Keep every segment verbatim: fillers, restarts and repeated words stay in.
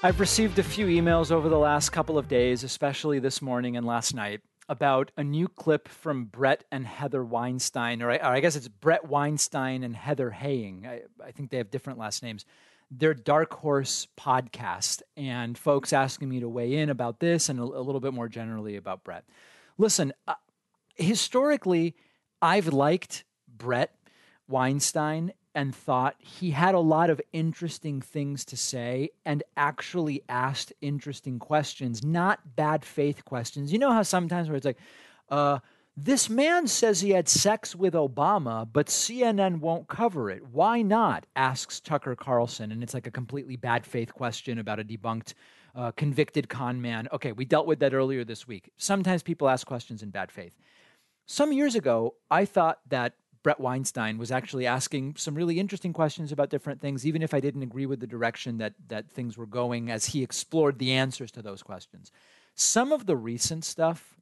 I've received a few emails over the last couple of days, especially this morning and last night, about a new clip from Brett and Heather Weinstein, or I, or I guess it's Brett Weinstein and Heather Haying. I, I think they have different last names. Their Dark Horse podcast, and folks asking me to weigh in about this and a, a little bit more generally about Brett. Listen, uh, historically, I've liked Brett Weinstein and thought he had a lot of interesting things to say and actually asked interesting questions, not bad faith questions. You know how sometimes where it's like, uh, this man says he had sex with Obama, but C N N won't cover it. Why not? Asks Tucker Carlson. And it's like a completely bad faith question about a debunked uh, convicted con man. Okay, we dealt with that earlier this week. Sometimes people ask questions in bad faith. Some years ago, I thought that Brett Weinstein was actually asking some really interesting questions about different things, even if I didn't agree with the direction that that things were going as he explored the answers to those questions. Some of the recent stuff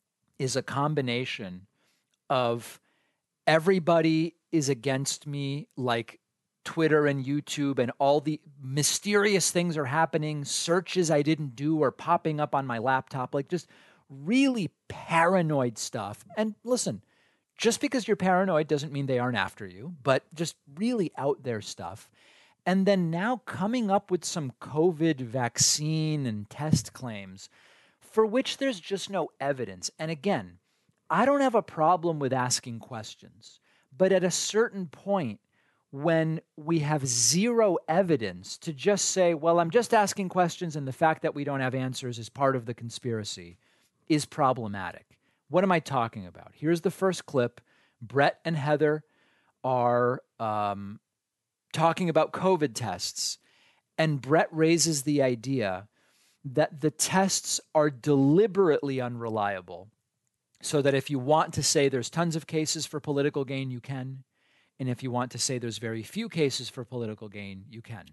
is a combination of everybody is against me, like Twitter and YouTube, and all the mysterious things are happening, searches I didn't do are popping up on my laptop, like just really paranoid stuff. And listen, just because you're paranoid doesn't mean they aren't after you, but just really out there stuff. And then now coming up with some COVID vaccine and test claims for which there's just no evidence. And again, I don't have a problem with asking questions, but at a certain point, when we have zero evidence to just say, well, I'm just asking questions and the fact that we don't have answers is part of the conspiracy, is problematic. What am I talking about? Here's the first clip. Brett and Heather are um, talking about COVID tests, and Brett raises the idea that the tests are deliberately unreliable, so that if you want to say there's tons of cases for political gain, you can. And if you want to say there's very few cases for political gain, you can.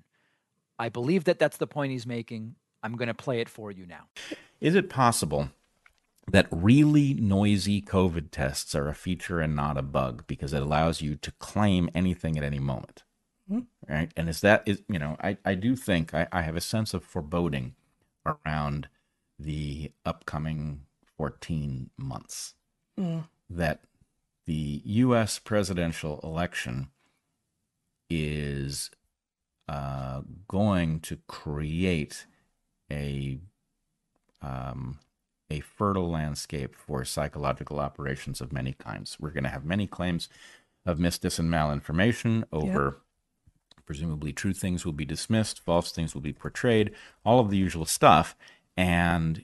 I believe that that's the point he's making. I'm going to play it for you now. Is it possible that really noisy COVID tests are a feature and not a bug because it allows you to claim anything at any moment? Mm-hmm. Right? And is that, is you know, I, I do think I, I have a sense of foreboding around the upcoming fourteen months mm. that the U S presidential election is uh, going to create a um, a fertile landscape for psychological operations of many kinds. We're going to have many claims of misdis and malinformation over, yep. presumably true things will be dismissed, false things will be portrayed, all of the usual stuff. And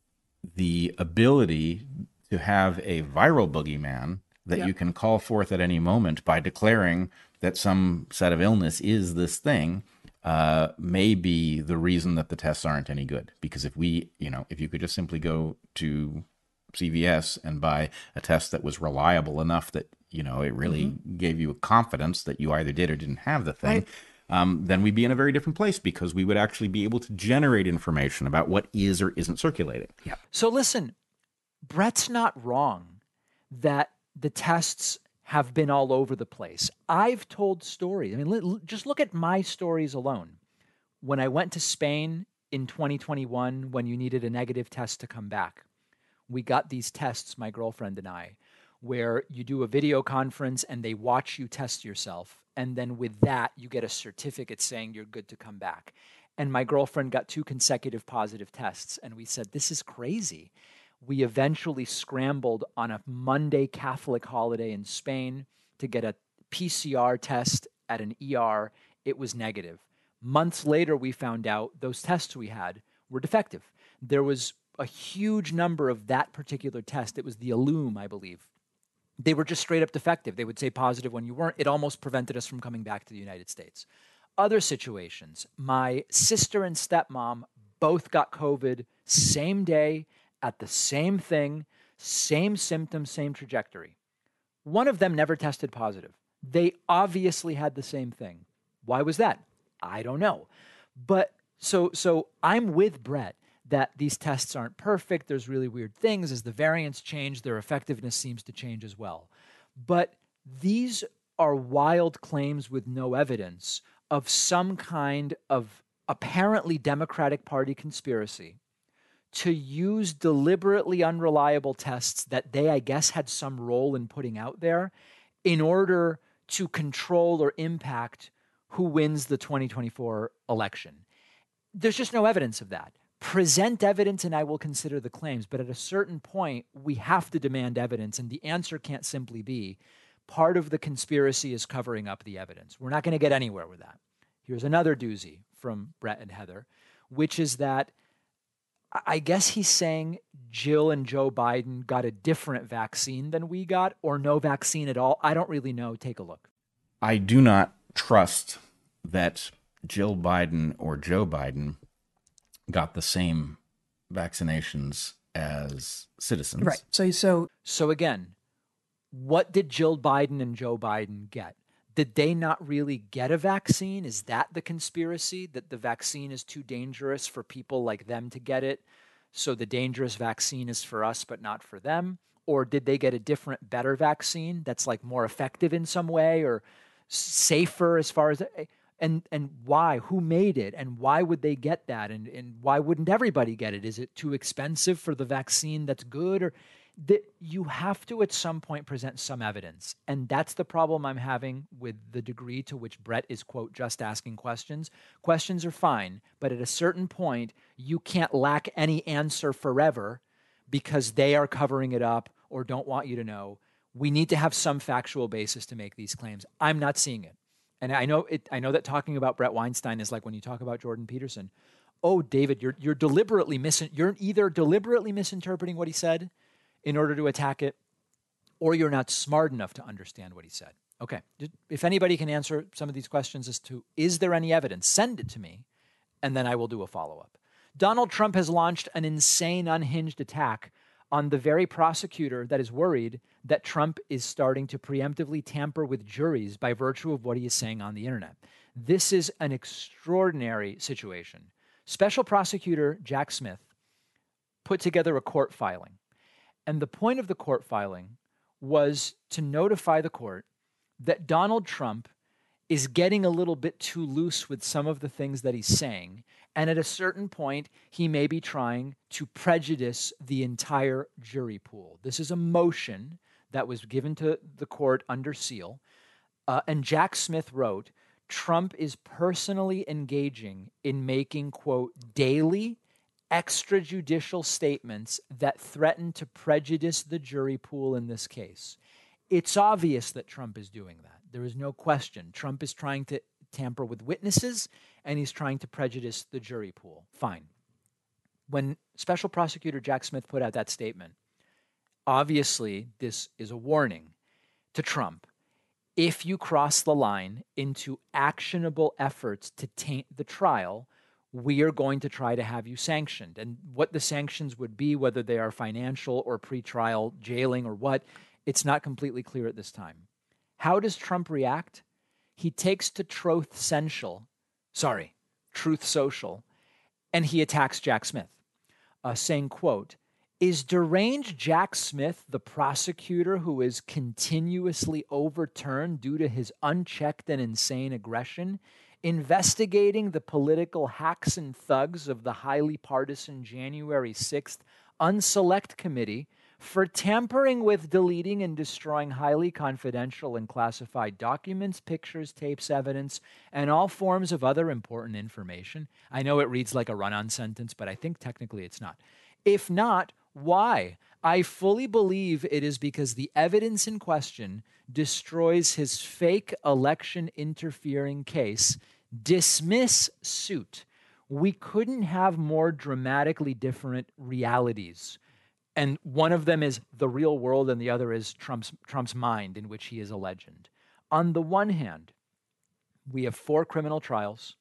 the ability to have a viral boogeyman that yep. you can call forth at any moment by declaring that some set of illness is this thing uh, may be the reason that the tests aren't any good. Because if we, you know, if you could just simply go to C V S and buy a test that was reliable enough that, you know, it really mm-hmm. gave you a confidence that you either did or didn't have the thing, right. um, then we'd be in a very different place because we would actually be able to generate information about what is or isn't circulating. Yeah. So listen, Brett's not wrong that the tests have been all over the place. I've told stories. I mean, l- just look at my stories alone. When I went to Spain in twenty twenty-one, when you needed a negative test to come back, we got these tests, my girlfriend and I, where you do a video conference and they watch you test yourself. And then with that, you get a certificate saying you're good to come back. And my girlfriend got two consecutive positive tests. And we said, this is crazy. We eventually scrambled on a Monday Catholic holiday in Spain to get a P C R test at an E R. It was negative. Months later, we found out those tests we had were defective. There was a huge number of that particular test. It was the Illum, I believe. They were just straight up defective. They would say positive when you weren't. It almost prevented us from coming back to the United States. Other situations, my sister and stepmom both got COVID same day, at the same thing, same symptoms, same trajectory. One of them never tested positive. They obviously had the same thing. Why was that? I don't know. But so so I'm with Brett that these tests aren't perfect. There's really weird things. As the variants change, their effectiveness seems to change as well. But these are wild claims with no evidence of some kind of apparently Democratic Party conspiracy to use deliberately unreliable tests that they, I guess, had some role in putting out there in order to control or impact who wins the twenty twenty-four election. There's just no evidence of that. Present evidence and I will consider the claims, but at a certain point, we have to demand evidence, and the answer can't simply be part of the conspiracy is covering up the evidence. We're not going to get anywhere with that. Here's another doozy from Brett and Heather, which is that I guess he's saying Jill and Joe Biden got a different vaccine than we got, or no vaccine at all. I don't really know. Take a look. I do not trust that Jill Biden or Joe Biden got the same vaccinations as citizens. Right. So, so, so again, what did Jill Biden and Joe Biden get? Did they not really get a vaccine? Is that the conspiracy, that the vaccine is too dangerous for people like them to get it? So the dangerous vaccine is for us, but not for them? Or did they get a different, better vaccine that's like more effective in some way or safer as far as, and and why? Who made it? And why would they get that? And, and why wouldn't everybody get it? Is it too expensive for the vaccine that's good? Or that you have to at some point present some evidence. And that's the problem I'm having with the degree to which Brett is, quote, just asking questions. Questions are fine, but at a certain point, you can't lack any answer forever because they are covering it up or don't want you to know. We need to have some factual basis to make these claims. I'm not seeing it. And I know it. I know that talking about Brett Weinstein is like when you talk about Jordan Peterson. Oh, David, you're you're deliberately mis- you're either deliberately misinterpreting what he said in order to attack it, or you're not smart enough to understand what he said. Okay, if anybody can answer some of these questions as to, is there any evidence, send it to me, and then I will do a follow-up. Donald Trump has launched an insane, unhinged attack on the very prosecutor that is worried that Trump is starting to preemptively tamper with juries by virtue of what he is saying on the internet. This is an extraordinary situation. Special Prosecutor Jack Smith put together a court filing. And the point of the court filing was to notify the court that Donald Trump is getting a little bit too loose with some of the things that he's saying. And at a certain point, he may be trying to prejudice the entire jury pool. This is a motion that was given to the court under seal. Uh, and Jack Smith wrote, Trump is personally engaging in making, quote, daily extrajudicial statements that threaten to prejudice the jury pool in this case. It's obvious that Trump is doing that. There is no question. Trump is trying to tamper with witnesses, and he's trying to prejudice the jury pool. Fine. When Special Prosecutor Jack Smith put out that statement, obviously this is a warning to Trump. If you cross the line into actionable efforts to taint the trial, we are going to try to have you sanctioned. And what the sanctions would be, whether they are financial or pretrial jailing or what, it's not completely clear at this time. How does Trump react? He takes to Truth Social, sorry, Truth Social, and he attacks Jack Smith, uh, saying, quote, is deranged Jack Smith the prosecutor who is continuously overturned due to his unchecked and insane aggression, investigating the political hacks and thugs of the highly partisan January sixth Unselect Committee for tampering with, deleting, and destroying highly confidential and classified documents, pictures, tapes, evidence, and all forms of other important information? I know it reads like a run-on sentence, but I think technically it's not. If not, why? I fully believe it is because the evidence in question destroys his fake election interfering case. Dismiss suit. We couldn't have more dramatically different realities. And one of them is the real world, and the other is Trump's Trump's mind, in which he is a legend. On the one hand, we have four criminal trials,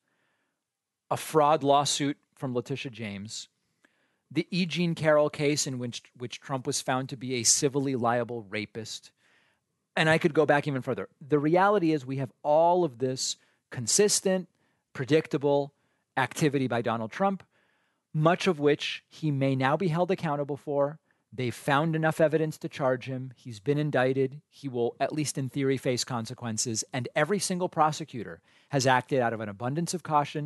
a fraud lawsuit from Letitia James, the E. Jean Carroll case in which, which Trump was found to be a civilly liable rapist. And I could go back even further. The reality is we have all of this consistent, predictable activity by Donald Trump, much of which he may now be held accountable for. They've found enough evidence to charge him. He's been indicted. He will, at least in theory, face consequences. And every single prosecutor has acted out of an abundance of caution,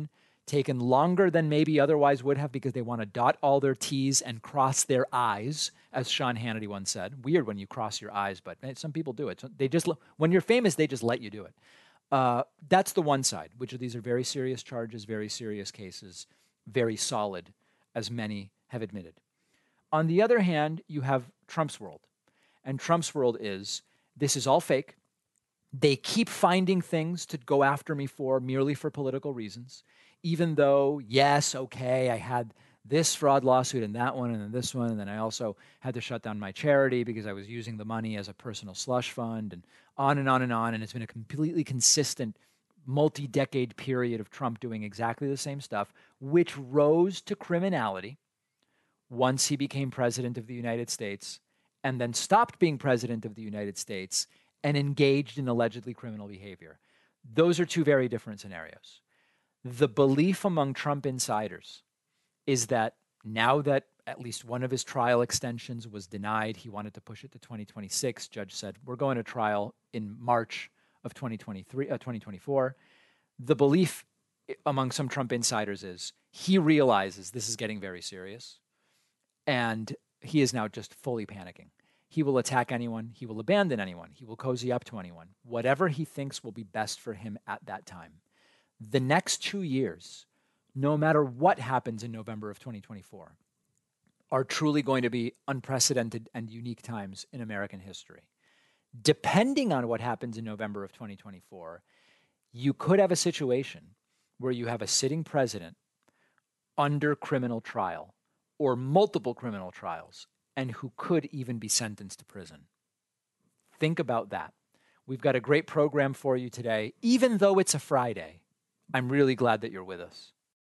taken longer than maybe otherwise would have because they want to dot all their T's and cross their I's, as Sean Hannity once said. Weird when you cross your I's, but some people do it. So they just when you're famous, they just let you do it. Uh, that's the one side, which are, these are very serious charges, very serious cases, very solid, as many have admitted. On the other hand, you have Trump's world. And Trump's world is, this is all fake. They keep finding things to go after me for merely for political reasons, even though, yes, okay, I had this fraud lawsuit and that one and then this one, and then I also had to shut down my charity because I was using the money as a personal slush fund, and on and on and on. And it's been a completely consistent multi-decade period of Trump doing exactly the same stuff, which rose to criminality once he became president of the United States and then stopped being president of the United States and engaged in allegedly criminal behavior. Those are two very different scenarios. The belief among Trump insiders is that now that at least one of his trial extensions was denied, he wanted to push it to twenty twenty-six. Judge said, we're going to trial in March of twenty twenty-three, uh, twenty twenty-four. The belief among some Trump insiders is he realizes this is getting very serious, and he is now just fully panicking. He will attack anyone. He will abandon anyone. He will cozy up to anyone, whatever he thinks will be best for him at that time. The next two years, no matter what happens in November of twenty twenty-four, are truly going to be unprecedented and unique times in American history. Depending on what happens in November of twenty twenty-four, you could have a situation where you have a sitting president under criminal trial or multiple criminal trials, and who could even be sentenced to prison. Think about that. We've got a great program for you today. Even though it's a Friday, I'm really glad that you're with us.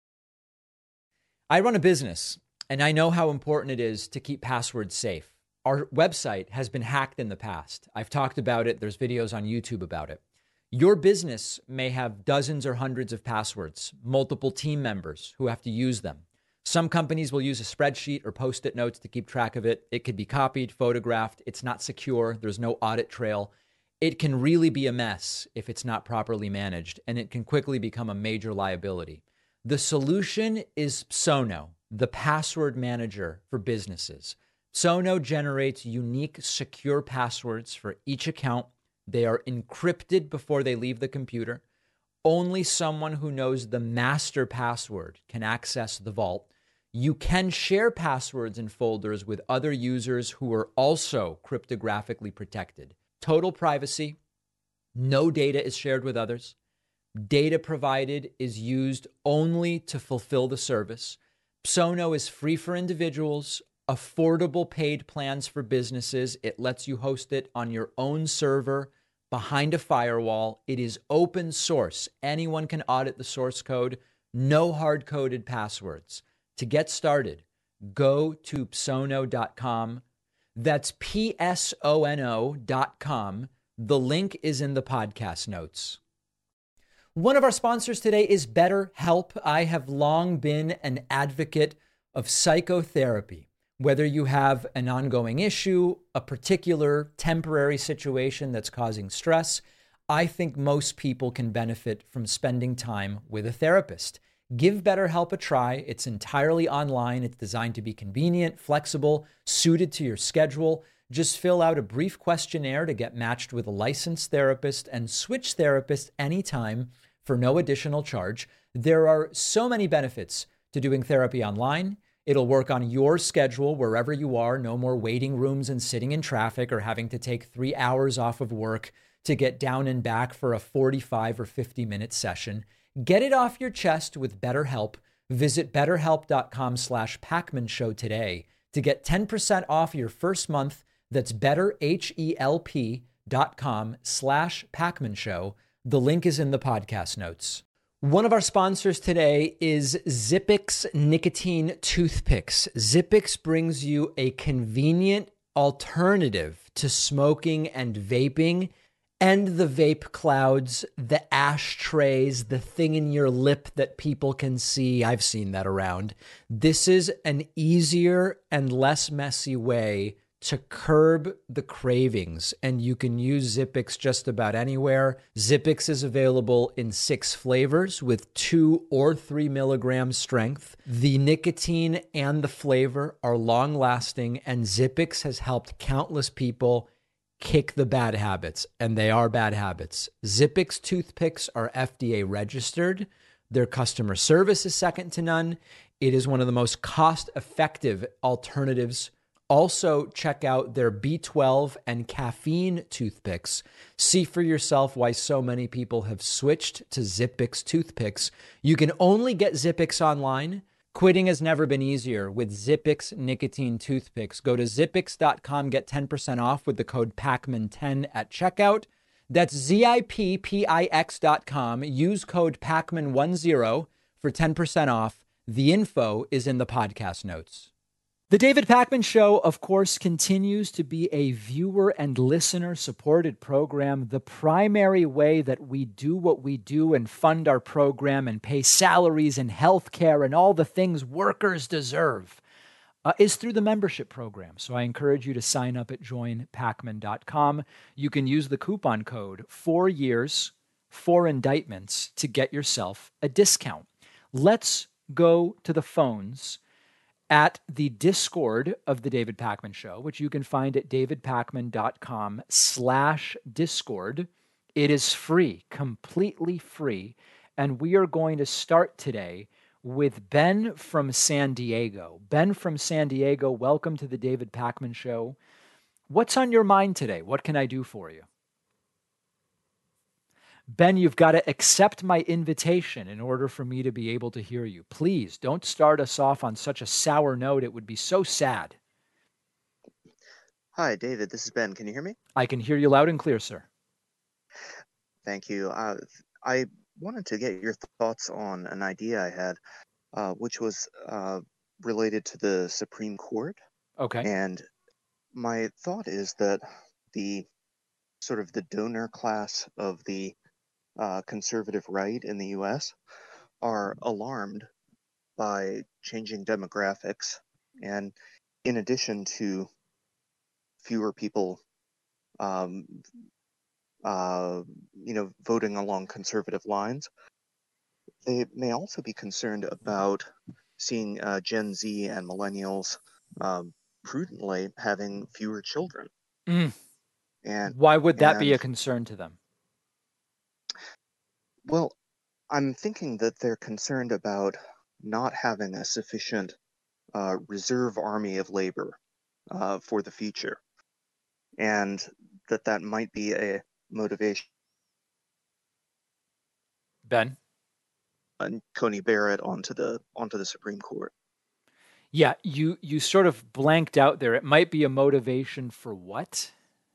I run a business, and I know how important it is to keep passwords safe. Our website has been hacked in the past. I've talked about it. There's videos on YouTube about it. Your business may have dozens or hundreds of passwords, multiple team members who have to use them. Some companies will use a spreadsheet or Post-it notes to keep track of it. It could be copied, photographed. It's not secure. There's no audit trail. It can really be a mess if it's not properly managed, and it can quickly become a major liability. The solution is Psono, the password manager for businesses. Psono generates unique, secure passwords for each account. They are encrypted before they leave the computer. Only someone who knows the master password can access the vault. You can share passwords and folders with other users who are also cryptographically protected. Total privacy. No data is shared with others. Data provided is used only to fulfill the service. Psono is free for individuals, affordable paid plans for businesses. It lets you host it on your own server behind a firewall. It is open source. Anyone can audit the source code. No hard-coded passwords. To get started, go to psono dot com. That's P S O N O dot com. The link is in the podcast notes. One of our sponsors today is BetterHelp. I have long been an advocate of psychotherapy. Whether you have an ongoing issue, a particular temporary situation that's causing stress, I think most people can benefit from spending time with a therapist. Give BetterHelp a try. It's entirely online. It's designed to be convenient, flexible, suited to your schedule. Just fill out a brief questionnaire to get matched with a licensed therapist and switch therapists anytime for no additional charge. There are so many benefits to doing therapy online. It'll work on your schedule wherever you are. No more waiting rooms and sitting in traffic or having to take three hours off of work to get down and back for a forty-five or fifty minute session. Get it off your chest with BetterHelp. Visit betterhelp.com slash Pacman Show today to get ten percent off your first month. That's betterhelp.com slash Pacman Show. The link is in the podcast notes. One of our sponsors today is Zippix Nicotine Toothpicks. Zippix brings you a convenient alternative to smoking and vaping. And the vape clouds, the ashtrays, the thing in your lip that people can see. I've seen that around. This is an easier and less messy way to curb the cravings, and you can use Zippix just about anywhere. Zippix is available in six flavors with two or three milligram strength. The nicotine and the flavor are long lasting, and Zippix has helped countless people kick the bad habits, and they are bad habits. Zippix toothpicks are F D A registered. Their customer service is second to none. It is one of the most cost-effective alternatives. Also, check out their B twelve and caffeine toothpicks. See for yourself why so many people have switched to Zippix toothpicks. You can only get Zippix online. Quitting has never been easier with Zippix nicotine toothpicks. Go to zippix dot com, get ten percent off with the code Pacman ten at checkout. That's Z I P P I X dot com. Use code Pacman ten for ten percent off. The info is in the podcast notes. The David Pacman Show, of course, continues to be a viewer and listener-supported program. The primary way that we do what we do and fund our program and pay salaries and health care and all the things workers deserve uh, is through the membership program. So I encourage you to sign up at join pacman dot com. You can use the coupon code four years, four indictments to get yourself a discount. Let's go to the phones at the Discord of the David Pacman Show, which you can find at davidpacman.com slash Discord. It is free, completely free. And we are going to start today with Ben from San Diego. Ben from San Diego, welcome to the David Pacman Show. What's on your mind today? What can I do for you? Ben, you've got to accept my invitation in order for me to be able to hear you. Please don't start us off on such a sour note. It would be so sad. Hi, David. This is Ben. Can you hear me? I can hear you loud and clear, sir. Thank you. Uh, I wanted to get your thoughts on an idea I had, uh, which was uh, related to the Supreme Court. Okay. And my thought is that the sort of the donor class of the Uh, conservative right in the U S are alarmed by changing demographics, and in addition to fewer people, um, uh, you know, voting along conservative lines, they may also be concerned about seeing uh, Gen Z and millennials um, prudently having fewer children. Mm. And why would that and, be a concern to them? Well, I'm thinking that they're concerned about not having a sufficient uh, reserve army of labor uh, for the future, and that that might be a motivation. Ben? And Coney Barrett onto the onto the Supreme Court. Yeah, you you sort of blanked out there. It might be a motivation for what?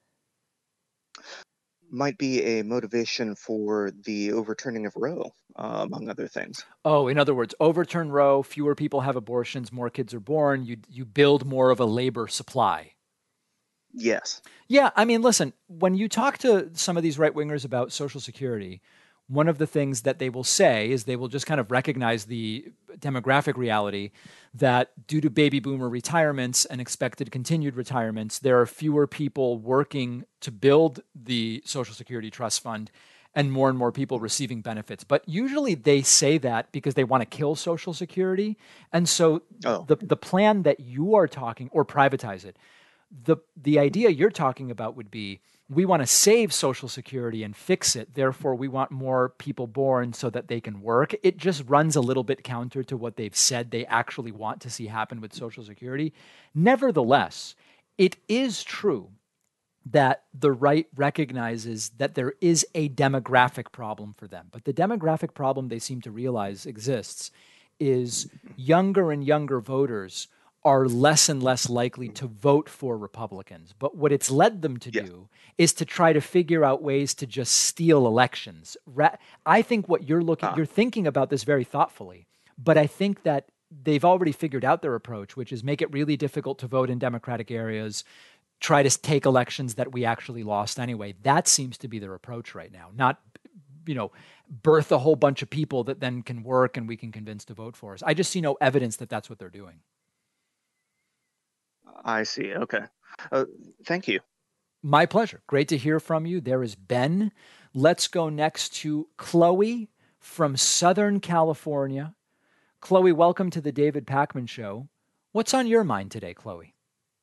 Might be a motivation for the overturning of Roe, uh, among other things. Oh, in other words, overturn Roe, fewer people have abortions, more kids are born, you you build more of a labor supply. Yes. Yeah, I mean, listen, when you talk to some of these right-wingers about Social Security, one of the things that they will say is they will just kind of recognize the demographic reality that due to baby boomer retirements and expected continued retirements, there are fewer people working to build the Social Security Trust Fund and more and more people receiving benefits. But usually they say that because they want to kill Social Security. And so oh. the, the plan that you are talking, or privatize it, the the idea you're talking about would be, we want to save Social Security and fix it. Therefore, we want more people born so that they can work. It just runs a little bit counter to what they've said they actually want to see happen with Social Security. Nevertheless, it is true that the right recognizes that there is a demographic problem for them. But the demographic problem they seem to realize exists is younger and younger voters are less and less likely to vote for Republicans. But what it's led them to yes. do is to try to figure out ways to just steal elections. Ra- I think what you're looking, ah. you're thinking about this very thoughtfully, but I think that they've already figured out their approach, which is make it really difficult to vote in Democratic areas, try to take elections that we actually lost anyway. That seems to be their approach right now, not, you know, birth a whole bunch of people that then can work and we can convince to vote for us. I just see no evidence that that's what they're doing. I see. Okay. Uh, thank you. My pleasure. Great to hear from you. There is Ben. Let's go next to Chloe from Southern California. Chloe, welcome to the David Pakman Show. What's on your mind today, Chloe?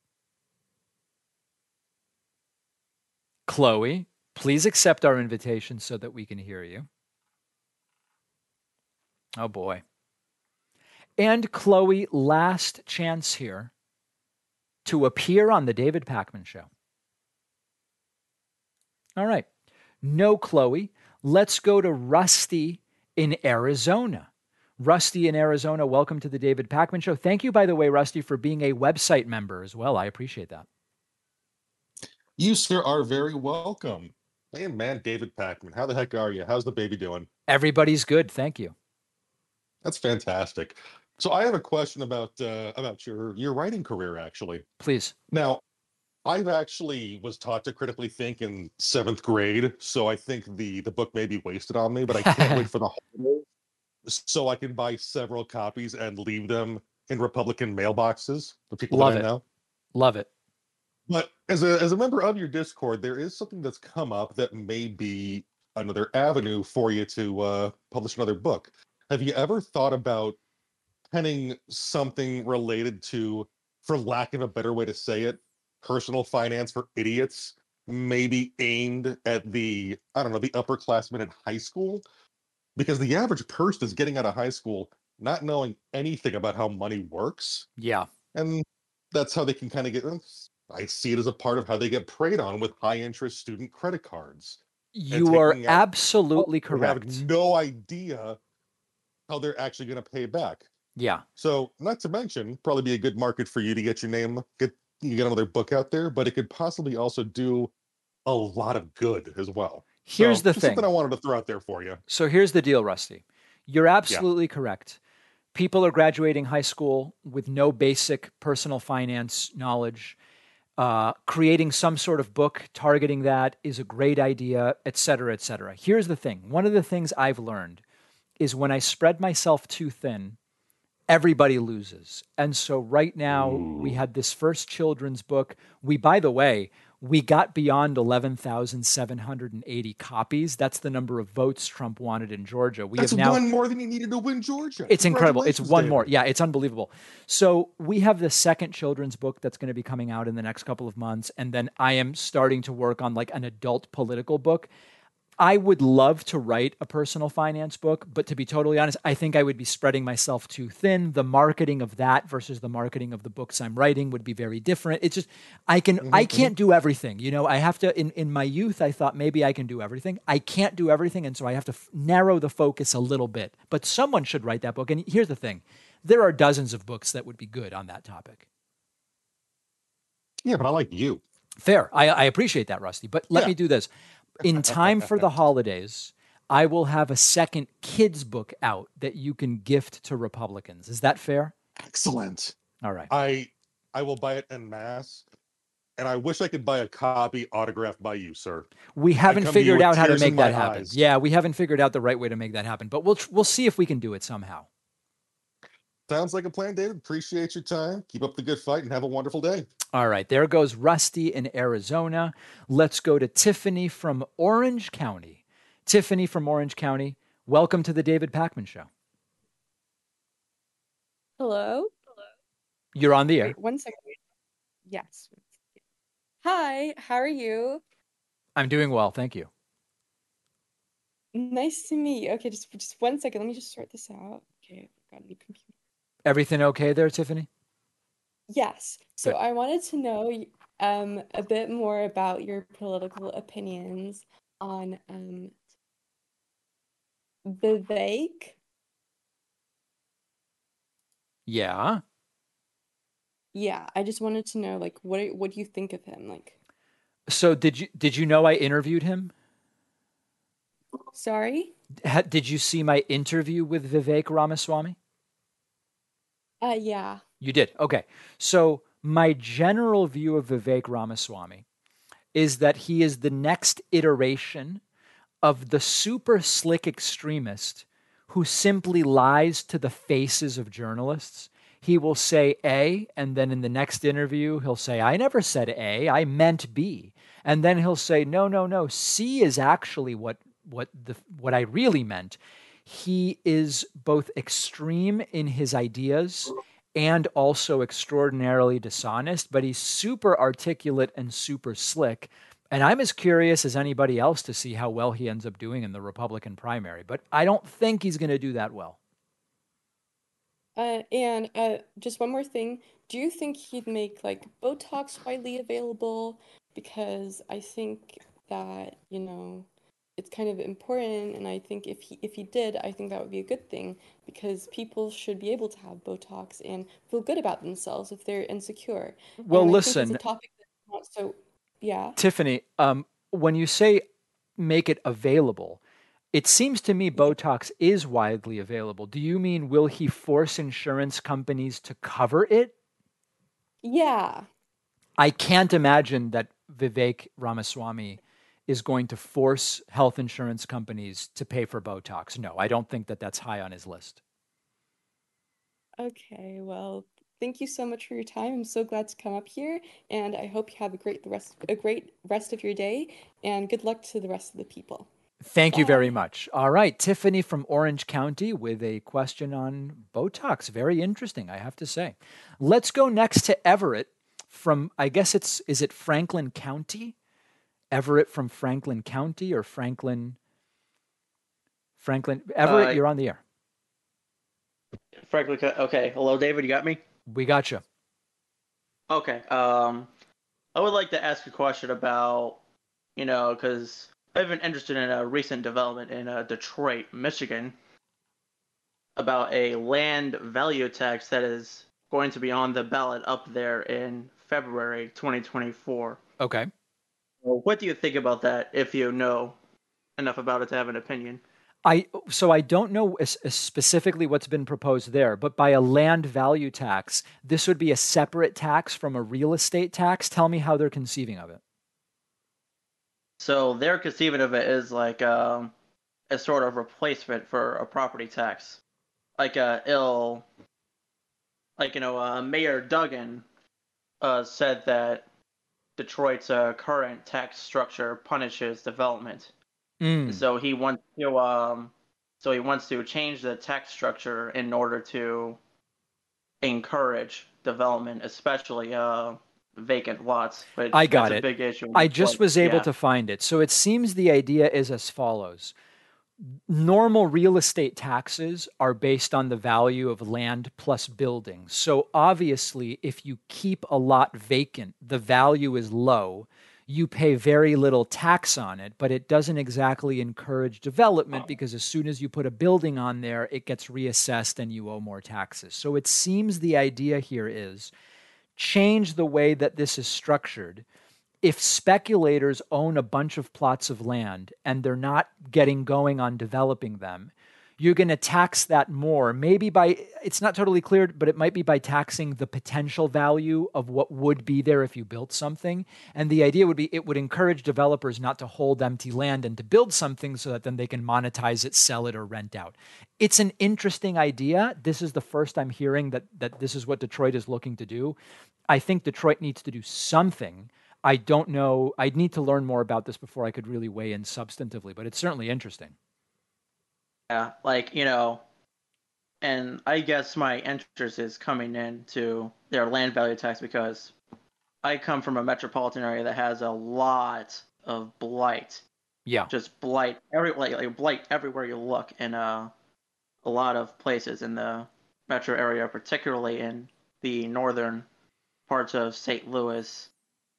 Chloe, please accept our invitation so that we can hear you. Oh, boy. And Chloe, last chance here to appear on the David Pakman Show. All right. No, Chloe. Let's go to Rusty in Arizona. Rusty in Arizona, welcome to the David Pakman Show. Thank you, by the way, Rusty, for being a website member as well. I appreciate that. You, sir, are very welcome. Hey, man, David Pakman, how the heck are you? How's the baby doing? Everybody's good. Thank you. That's fantastic. So I have a question about uh, about your your writing career, actually. Please. Now, I've actually was taught to critically think in seventh grade, so I think the the book may be wasted on me, but I can't wait for the holidays so I can buy several copies and leave them in Republican mailboxes for people Love that it. I know. Love it. But as a as a member of your Discord, there is something that's come up that may be another avenue for you to uh, publish another book. Have you ever thought about penning something related to, for lack of a better way to say it, personal finance for idiots, maybe aimed at the, I don't know, the upperclassmen in high school? Because the average person is getting out of high school not knowing anything about how money works. Yeah. And that's how they can kind of get, I see it as a part of how they get preyed on with high interest student credit cards. You are taking out- absolutely They correct. have no idea how they're actually going to pay back. Yeah. So, not to mention, probably be a good market for you to get your name, get you get another book out there, but it could possibly also do a lot of good as well. Here's So, the just thing. something I wanted to throw out there for you. So here's the deal, Rusty. You're absolutely correct. People are graduating high school with no basic personal finance knowledge. Uh, creating some sort of book targeting that is a great idea, et cetera, et cetera. Here's the thing. One of the things I've learned is when I spread myself too thin, everybody loses. And so right now Ooh. we had this first children's book. We, by the way, we got beyond eleven thousand seven hundred eighty copies. That's the number of votes Trump wanted in Georgia. We That's have now one more than you needed to win Georgia. It's incredible. It's Congratulations, one David. more. Yeah, it's unbelievable. So we have the second children's book that's going to be coming out in the next couple of months. And then I am starting to work on like an adult political book. I would love to write a personal finance book, but to be totally honest, I think I would be spreading myself too thin. The marketing of that versus the marketing of the books I'm writing would be very different. It's just, I can, Mm-hmm, I can't do everything. You know, I have to, in, in my youth, I thought maybe I can do everything. I can't do everything. And so I have to f- narrow the focus a little bit, but someone should write that book. And here's the thing. There are dozens of books that would be good on that topic. Yeah, but I like you. Fair. I, I appreciate that, Rusty. But let Yeah. me do this. In time for the holidays, I will have a second kids book out that you can gift to Republicans. Is that fair? Excellent. All right. I I will buy it en masse. And I wish I could buy a copy autographed by you, sir. We haven't come to you figured with out how to tears in make that my happen. eyes. Yeah, we haven't figured out the right way to make that happen, but we'll we'll see if we can do it somehow. Sounds like a plan, David. Appreciate your time. Keep up the good fight and have a wonderful day. All right, there goes Rusty in Arizona. Let's go to Tiffany from Orange County. Tiffany from Orange County, welcome to the David Pakman Show. Hello? You're on the air. Wait, one second. Yes. Hi, how are you? I'm doing well, thank you. Nice to meet you. Okay, just just one second. Let me just sort this out. Okay, I've got a new computer. Everything okay there, Tiffany? Yes. So Good. I wanted to know um a bit more about your political opinions on um Vivek. Yeah. Yeah, I just wanted to know like what are- what do you think of him? Like, So did you did you know I interviewed him? sorry? Ha- Did you see my interview with Vivek Ramaswamy? Uh yeah. You did. Okay. So my general view of Vivek Ramaswamy is that he is the next iteration of the super slick extremist who simply lies to the faces of journalists. he will say A, and then in the next interview, he'll say, I never said A, I meant B. And then he'll say, no, no, no, C is actually what what the what I really meant. He is both extreme in his ideas and also extraordinarily dishonest, but he's super articulate and super slick. And I'm as curious as anybody else to see how well he ends up doing in the Republican primary. But I don't think he's going to do that well. Uh, and uh, just one more thing. Do you think he'd make like Botox widely available? Because I think that, you know, it's kind of important, and I think if he if he did, I think that would be a good thing, because people should be able to have Botox and feel good about themselves if they're insecure. Well, and I listen, think it's a topic that's not so, yeah. Tiffany, um, when you say make it available, it seems to me Botox is widely available. Do you mean will he force insurance companies to cover it? Yeah. I can't imagine that Vivek Ramaswamy is going to force health insurance companies to pay for Botox. No, I don't think that that's high on his list. Okay, well, thank you so much for your time. I'm so glad to come up here, and I hope you have a great the rest a great rest of your day, and good luck to the rest of the people. Thank you very Bye. much. All right, Tiffany from Orange County with a question on Botox. Very interesting, I have to say. Let's go next to Everett from, I guess it's, is it Franklin County? Everett from Franklin County or Franklin? Franklin, Everett, Uh, you're on the air. Franklin, Co- okay. Hello, David. You got me? We got you. Okay. Um, I would like to ask a question about, you know, because I've been interested in a recent development in uh, Detroit, Michigan, about a land value tax that is going to be on the ballot up there in February twenty twenty-four. Okay. Well, what do you think about that, if you know enough about it to have an opinion? I so I don't know s- specifically what's been proposed there, but by a land value tax, this would be a separate tax from a real estate tax. Tell me how they're conceiving of it. So their conceiving of it is like um, a sort of replacement for a property tax. Like uh, ill, like you know, uh, Mayor Duggan uh, said that Detroit's uh, current tax structure punishes development. Mm. So he wants to um, so he wants to change the tax structure in order to encourage development, especially uh, vacant lots. Which I got that's a it. big issue. in I just Detroit. was able Yeah. to find it. So it seems the idea is as follows. Normal real estate taxes are based on the value of land plus buildings. So obviously, if you keep a lot vacant, the value is low. You pay very little tax on it, but it doesn't exactly encourage development because as soon as you put a building on there, it gets reassessed and you owe more taxes. So it seems the idea here is change the way that this is structured. If speculators own a bunch of plots of land and they're not getting going on developing them, you're going to tax that more. Maybe by, it's not totally clear, but it might be by taxing the potential value of what would be there if you built something. And the idea would be it would encourage developers not to hold empty land and to build something so that then they can monetize it, sell it, or rent out. It's an interesting idea. This is the first I'm hearing that, that this is what Detroit is looking to do. I think Detroit needs to do something. I don't know. I'd need to learn more about this before I could really weigh in substantively, but it's certainly interesting. Yeah, like, you know, and I guess my interest is coming into their land value tax because I come from a metropolitan area that has a lot of blight. Yeah. Just blight every like, like blight everywhere you look in uh, a lot of places in the metro area, particularly in the northern parts of Saint Louis.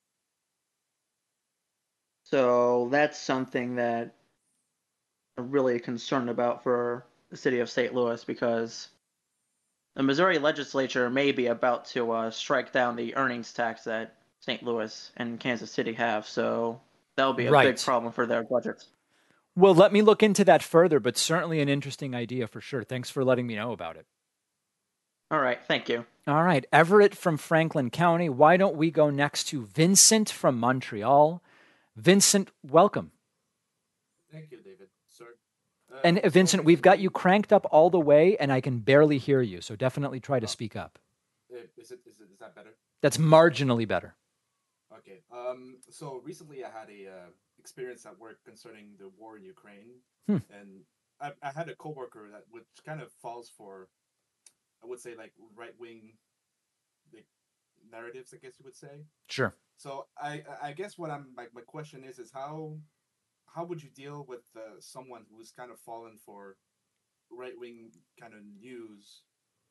So that's something that I'm really concerned about for the city of Saint Louis because the Missouri legislature may be about to uh, strike down the earnings tax that Saint Louis and Kansas City have. So that'll be a Right. big problem for their budgets. Well, let me look into that further, but certainly an interesting idea for sure. Thanks for letting me know about it. All right, thank you. All right, Everett from Franklin County. Why don't we go next to Vincent from Montreal? Vincent, welcome. Thank you, David. Sorry. Uh, And uh, Vincent, we've got you cranked up all the way, and I can barely hear you, so definitely try to speak up. Is it is it is that better? That's marginally better. Okay. Um. So recently, I had a uh, experience at work concerning the war in Ukraine, Hmm. and I, I had a coworker that which kind of falls for, I would say, like right wing, like narratives, I guess you would say. Sure. So I I guess what I'm like my question is is how how would you deal with uh, someone who's kind of fallen for right wing kind of news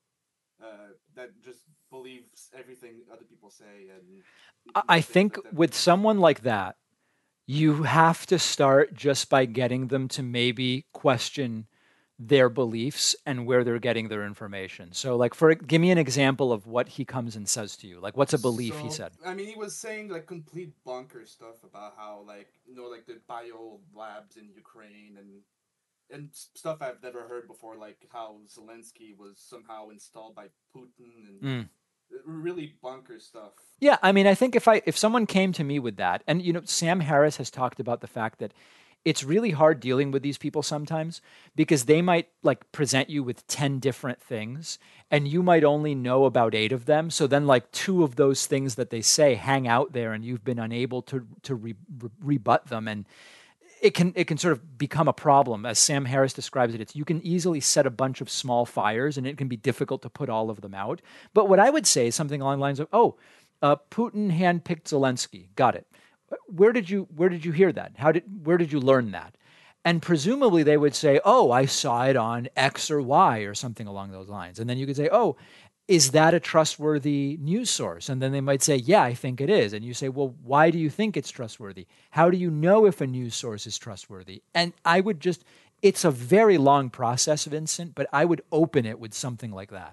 uh, that just believes everything other people say and I I nothing think but then with someone like that, you have to start just by getting them to maybe question their beliefs and where they're getting their information. So, like, for give me an example of what he comes and says to you. Like, what's a belief he so said? I mean he was saying like complete bunker stuff about how like you know like the bio labs in Ukraine and and s- stuff I've never heard before, like how Zelensky was somehow installed by Putin and Mm. really bunker stuff. Yeah, I mean, I think if I if someone came to me with that, and you know, Sam Harris has talked about the fact that it's really hard dealing with these people sometimes because they might like present you with ten different things and you might only know about eight of them. So then like two of those things that they say hang out there and you've been unable to to re, re, rebut them, and it can it can sort of become a problem. As Sam Harris describes it, it's you can easily set a bunch of small fires and it can be difficult to put all of them out. But what I would say is something along the lines of, oh, uh, Putin handpicked Zelensky. Got it. Where did you where did you hear that? How did where did you learn that? And presumably they would say, oh, I saw it on X or Y or something along those lines. And then you could say, oh, is that a trustworthy news source? And then they might say, yeah, I think it is. And you say, well, why do you think it's trustworthy? How do you know if a news source is trustworthy? And I would just, it's a very long process, Vincent, but I would open it with something like that.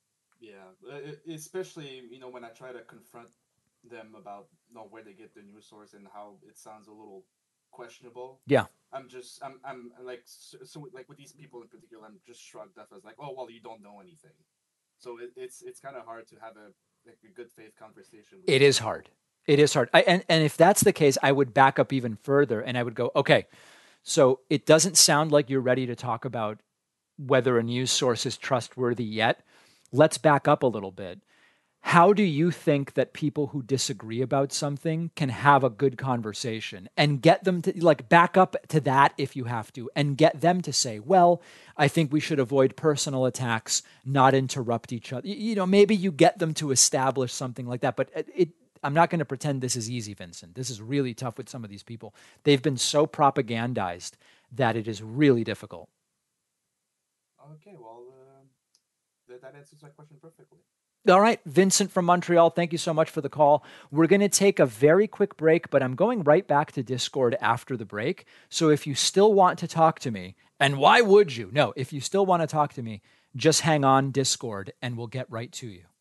Yeah, uh, e- especially you know when I try to confront them about you know, where they get the news source and how it sounds a little questionable. Yeah. I'm just I'm I'm like so, so like with these people in particular, I'm just shrugged off as like, oh well, you don't know anything. So it, it's it's kind of hard to have a like a good faith conversation with It these is people. hard. It is hard. I, and, and if that's the case, I would back up even further and I would go, okay, so it doesn't sound like you're ready to talk about whether a news source is trustworthy yet. Let's back up a little bit. How do you think that people who disagree about something can have a good conversation and get them to like back up to that if you have to and get them to say, well, I think we should avoid personal attacks, not interrupt each other. You know, maybe you get them to establish something like that, but it, it I'm not going to pretend this is easy, Vincent. This is really tough with some of these people. They've been so propagandized that it is really difficult. Okay, well, uh, that, that answers my question perfectly. All right, Vincent from Montreal, thank you so much for the call. We're going to take a very quick break, but I'm going right back to Discord after the break. So if you still want to talk to me, and why would you? No, if you still want to talk to me, just hang on Discord and we'll get right to you.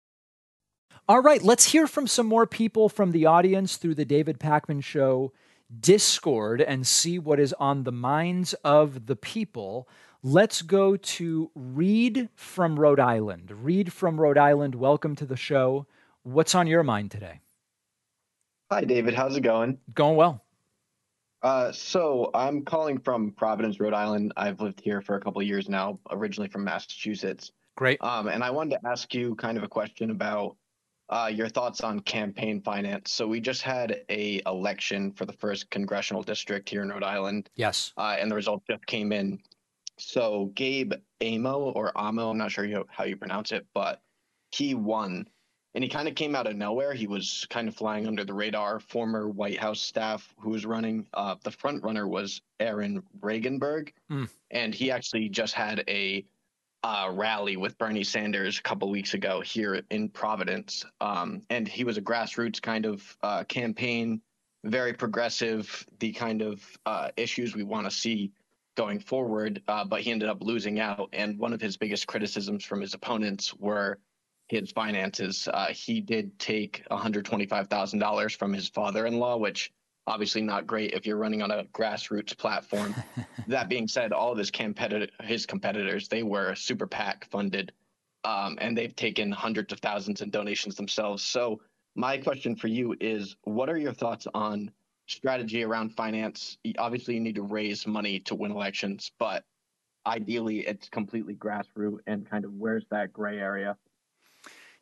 All right, let's hear from some more people from the audience through the David Pakman Show Discord and see what is on the minds of the people. Let's go to Reed from Rhode Island. Reed from Rhode Island, welcome to the show. What's on your mind today? Hi, David. How's it going? Going well. Uh, so I'm calling from Providence, Rhode Island. I've lived here for a couple of years now, originally from Massachusetts. Great. Um, and I wanted to ask you kind of a question about uh, your thoughts on campaign finance. So we just had a election for the first congressional district here in Rhode Island. Yes. Uh, and the results just came in. So Gabe Amo or Amo, I'm not sure you, how you pronounce it, but he won. And he kind of came out of nowhere. He was kind of flying under the radar. Former White House staff who was running. Uh, the front runner was Aaron Regenberg. Mm. And he actually just had a uh, rally with Bernie Sanders a couple weeks ago here in Providence. Um, and he was a grassroots kind of uh, campaign, very progressive, the kind of uh, issues we want to see going forward, uh, but he ended up losing out. And one of his biggest criticisms from his opponents were his finances. Uh, he did take one hundred twenty-five thousand dollars from his father-in-law, which obviously not great if you're running on a grassroots platform. That being said, all of his, competitor, his competitors, they were super PAC funded, um, and they've taken hundreds of thousands in donations themselves. So my question for you is, what are your thoughts on strategy around finance? Obviously, you need to raise money to win elections, but ideally it's completely grassroots, and kind of where's that gray area?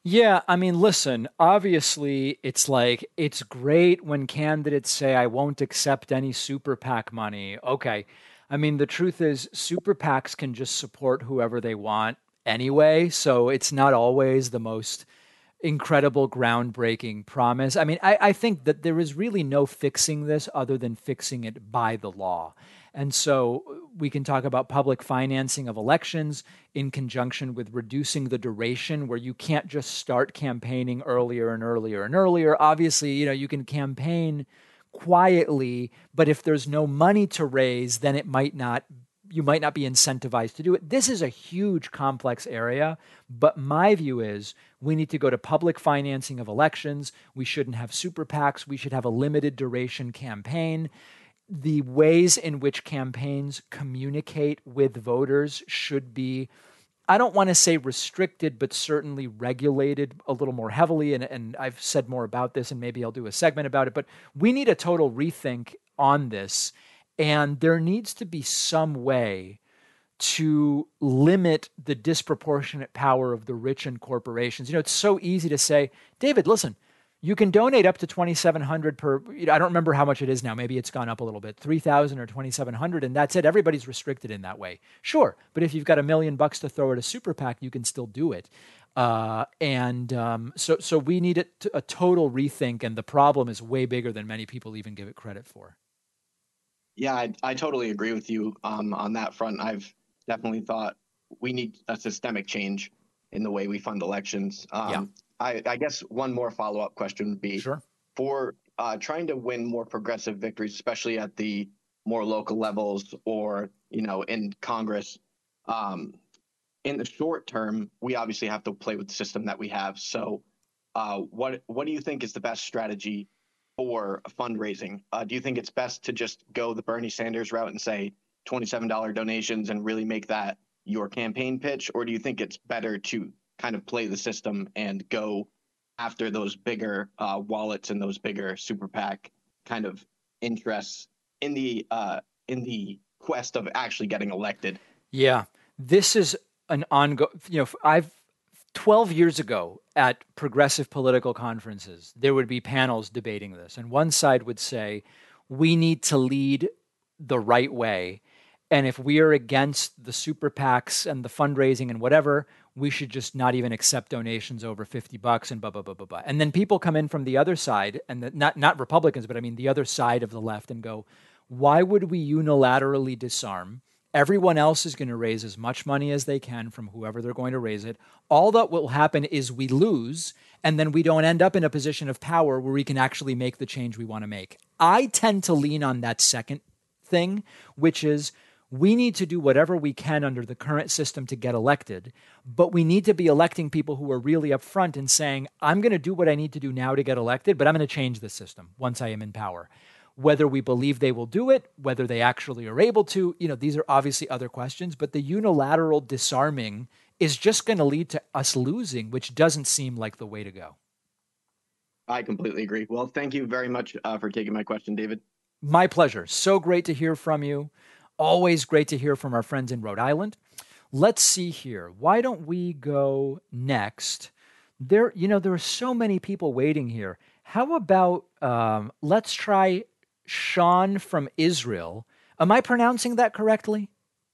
Yeah, I mean, listen, obviously, it's like, it's great when candidates say, I won't accept any super PAC money. Okay. I mean, the truth is, super PACs can just support whoever they want anyway. So it's not always the most incredible, groundbreaking promise. I mean, I, I think that there is really no fixing this other than fixing it by the law. And so we can talk about public financing of elections in conjunction with reducing the duration where you can't just start campaigning earlier and earlier and earlier. Obviously, you know, you can campaign quietly, but if there's no money to raise, then it might not you might not be incentivized to do it. This is a huge, complex area, but my view is we need to go to public financing of elections. We shouldn't have super PACs. We should have a limited duration campaign. The ways in which campaigns communicate with voters should be, I don't want to say restricted, but certainly regulated a little more heavily. And, and I've said more about this, and maybe I'll do a segment about it. But we need a total rethink on this. And there needs to be some way to limit the disproportionate power of the rich and corporations. You know, it's so easy to say, David, listen, you can donate up to twenty-seven hundred per, I don't remember how much it is now. Maybe it's gone up a little bit, three thousand or twenty-seven hundred, and that's it. Everybody's restricted in that way. Sure, but if you've got a million bucks to throw at a super PAC, you can still do it. Uh, and um, so, so we need a, a total rethink, and the problem is way bigger than many people even give it credit for. Yeah, I, I totally agree with you um, on that front. I've definitely thought we need a systemic change in the way we fund elections. Um, Yeah. I, I guess one more follow-up question would be Sure. for uh, trying to win more progressive victories, especially at the more local levels or, you know, in Congress. Um, in the short term, we obviously have to play with the system that we have. So uh, what what do you think is the best strategy for fundraising? Uh, do you think it's best to just go the Bernie Sanders route and say twenty-seven dollars donations and really make that your campaign pitch? Or do you think it's better to kind of play the system and go after those bigger uh, wallets and those bigger super PAC kind of interests in the uh, in the quest of actually getting elected? Yeah, this is an ongoing, you know, I've twelve years ago at progressive political conferences, there would be panels debating this. And one side would say, we need to lead the right way. And if we are against the super PACs and the fundraising and whatever, we should just not even accept donations over fifty bucks and blah, blah, blah, blah, blah. And then people come in from the other side, and the, not, not Republicans, but I mean the other side of the left, and go, why would we unilaterally disarm? Everyone else is going to raise as much money as they can from whoever they're going to raise it. All that will happen is we lose, and then we don't end up in a position of power where we can actually make the change we want to make. I tend to lean on that second thing, which is we need to do whatever we can under the current system to get elected, but we need to be electing people who are really upfront and saying, I'm going to do what I need to do now to get elected, but I'm going to change the system once I am in power. Whether we believe they will do it, whether they actually are able to, you know, these are obviously other questions, but the unilateral disarming is just going to lead to us losing, which doesn't seem like the way to go. I completely agree. Well, thank you very much uh, for taking my question, David. My pleasure. So great to hear from you. Always great to hear from our friends in Rhode Island. Let's see here. Why don't we go next? There, you know, there are so many people waiting here. How about um, let's try Sean from Israel. Am I pronouncing that correctly?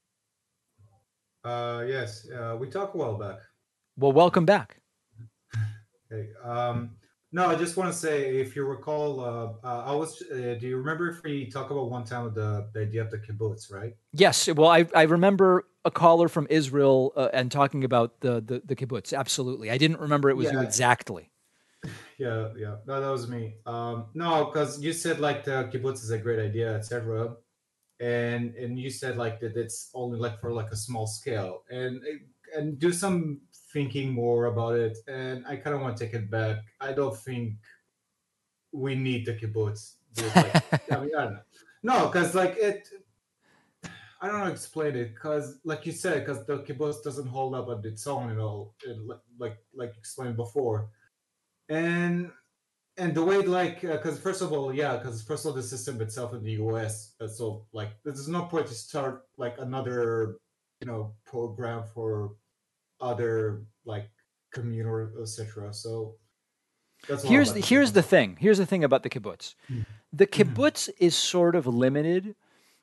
Uh, yes, uh, we talked a while back. Well, welcome back. Okay. Um, no, I just want to say, if you recall, uh, uh, I was. Uh, do you remember if we talked about one time the, the idea of the kibbutz, right? Yes. Well, I I remember a caller from Israel uh, and talking about the, the the kibbutz. Absolutely. I didn't remember it was Yeah. you exactly. Yeah, yeah. No, that was me. Um, no, because you said like the kibbutz is a great idea, et cetera. And and you said like that it's only like for like a small scale, and and do some thinking more about it. And I kind of want to take it back. I don't think we need the kibbutz. Dude, like, I mean, I don't know. No, because like it, I don't know how to explain it. Because like you said, because the kibbutz doesn't hold up on its own, you know, it, like like explained before. And and the way like because uh, first of all, yeah, because first of all, the system itself in the U S, uh, so like there's no point to start like another, you know, program for other like commune or et cetera. So that's Here's all the, about here's the kibbutz. thing. Here's the thing about the kibbutz. The kibbutz is sort of limited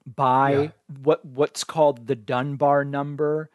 by Yeah. what what's called the Dunbar number,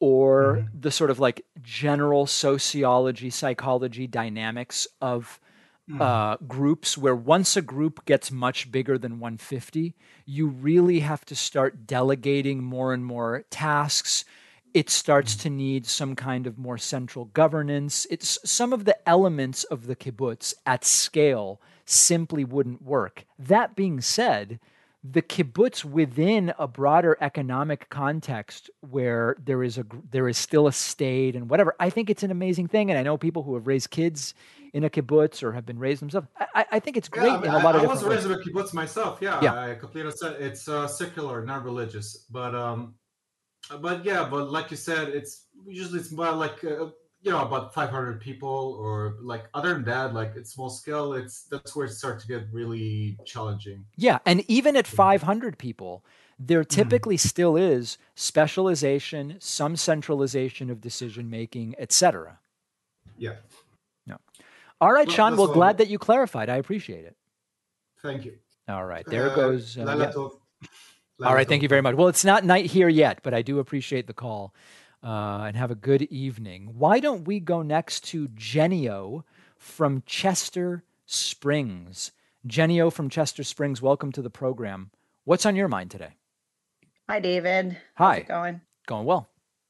or Mhm. the sort of like general sociology, psychology dynamics of uh, groups, where once a group gets much bigger than one hundred fifty, you really have to start delegating more and more tasks. It starts to need some kind of more central governance. It's some of the elements of the kibbutz at scale simply wouldn't work. That being said, the kibbutz within a broader economic context where there is a gr- there is still a state and whatever, I think it's an amazing thing. And I know people who have raised kids in a kibbutz or have been raised themselves. I, I I think it's Yeah, great I, mean, in a lot I, of I was different raised ways. in a kibbutz myself. Yeah, Yeah. I completely said it's uh, secular, not religious. But um, but yeah, but like you said, it's usually it's about like uh, you know about five hundred people, or like other than that, like it's small scale. It's that's where it starts to get really challenging. Yeah, and even at five hundred people, there typically still is specialization, some centralization of decision making, et cetera. Yeah. No. All right, Well, Sean. that's Well, all. glad that you clarified. I appreciate it. Thank you. All right, there Uh, goes. Uh, Laila yeah. Tov. All Laila right, thank Tov. you very much. Well, it's not night here yet, but I do appreciate the call, uh, and have a good evening. Why don't we go next to Genio from Chester Springs? Genio from Chester Springs, welcome to the program. What's on your mind today? Hi, David. Hi. How's it going? Going well.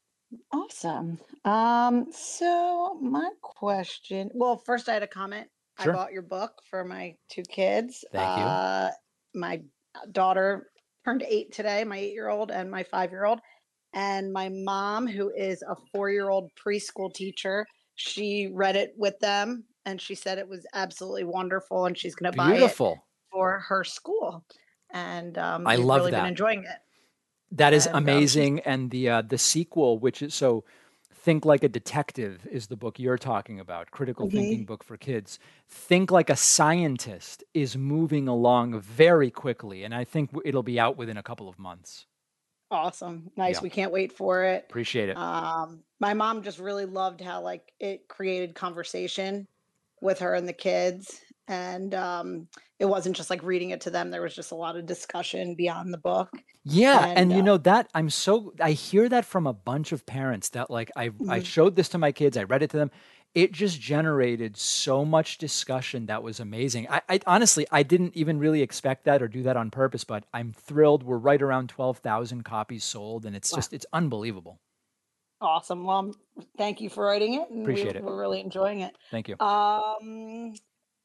Awesome. Um, so my question, well, first I had a comment. Sure. I bought your book for my two kids. Thank you. Uh, my daughter turned eight today, my eight-year-old and my five-year-old. And my mom, who is a four-year-old preschool teacher, she read it with them and she said it was absolutely wonderful and she's going to buy it Beautiful. for her school. And um, I we've love really been that. enjoying it. That is And, um, amazing. And the uh, the sequel, which is so Think Like a Detective, is the book you're talking about, critical Mhm. thinking book for kids. Think Like a Scientist is moving along very quickly, and I think w- it'll be out within a couple of months. Awesome. Nice. Yeah. We can't wait for it. Appreciate it. Um, my mom just really loved how like it created conversation with her and the kids. And um, it wasn't just like reading it to them. There was just a lot of discussion beyond the book. Yeah, and, And, you uh, know that I'm so I hear that from a bunch of parents that like I I Mhm. showed this to my kids, I read it to them. It just generated so much discussion that was amazing. I, I honestly I didn't even really expect that or do that on purpose, but I'm thrilled. We're right around twelve thousand copies sold, and it's Wow. just it's unbelievable. Awesome. Well, um, thank you for writing it. And Appreciate we, it. We're really enjoying it. Thank you. Um,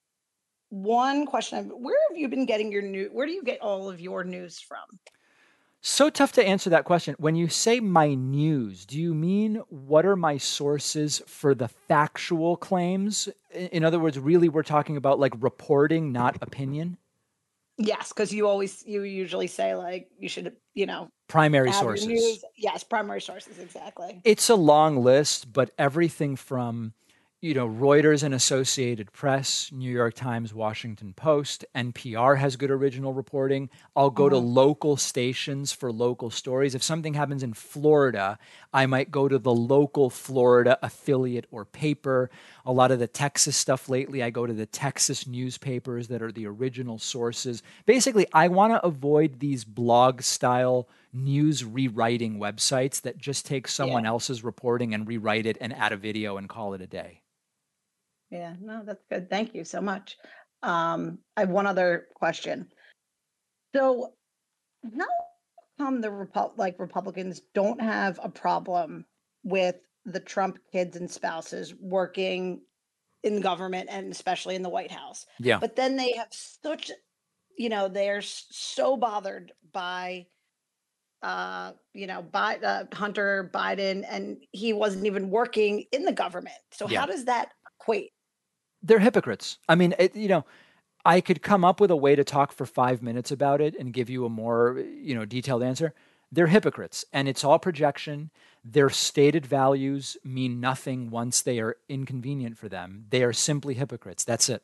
one question: I've- Where have you been getting your new? Where do you get all of your news from? So tough to answer that question. When you say my news, do you mean what are my sources for the factual claims? In in other words, really we're talking about like reporting, not opinion? Yes, because you always you usually say like you should you know Primary have your sources. news. Yes, primary sources exactly. It's a long list, but everything from, you know, Reuters and Associated Press, New York Times, Washington Post, N P R has good original reporting. I'll go to Mhm. local stations for local stories. If something happens in Florida, I might go to the local Florida affiliate or paper. A lot of the Texas stuff lately, I go to the Texas newspapers that are the original sources. Basically, I want to avoid these blog style news rewriting websites that just take someone Yeah. else's reporting and rewrite it and add a video and call it a day. Yeah, no, that's good. Thank you so much. Um, I have one other question. So, how come the Repu- like Republicans don't have a problem with the Trump kids and spouses working in government and especially in the White House? Yeah. But then they have such, you know, they're s- so bothered by, uh, you know, by uh, Hunter Biden, and he wasn't even working in the government. So Yeah. how does that equate? They're hypocrites. I mean, it, you know, I could come up with a way to talk for five minutes about it and give you a more, you know, detailed answer. They're hypocrites, and it's all projection. Their stated values mean nothing once they are inconvenient for them. They are simply hypocrites. That's it.